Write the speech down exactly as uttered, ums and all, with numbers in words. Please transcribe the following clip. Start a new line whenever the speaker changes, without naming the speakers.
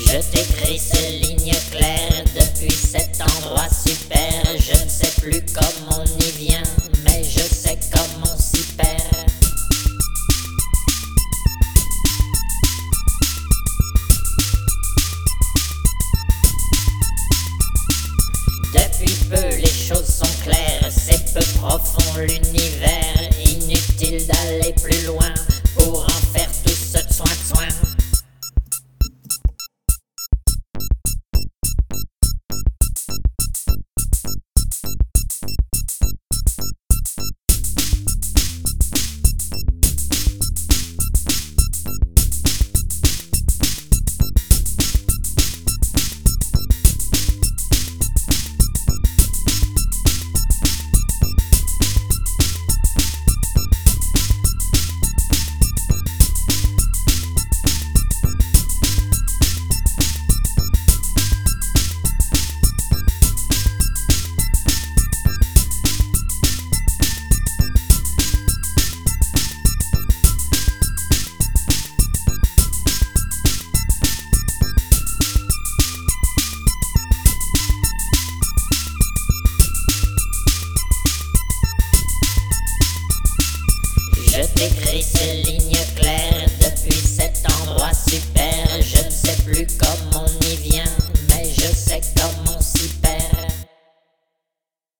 Je t'écris ces lignes claires depuis cet endroit super. Je ne sais plus comment on y vient, mais je sais comment on s'y perd. Depuis peu les choses sont claires, c'est peu profond l'univers. Inutile d'aller plus loin pour en faire tout ce soin de soin. Je t'écris ces lignes claires depuis cet endroit super.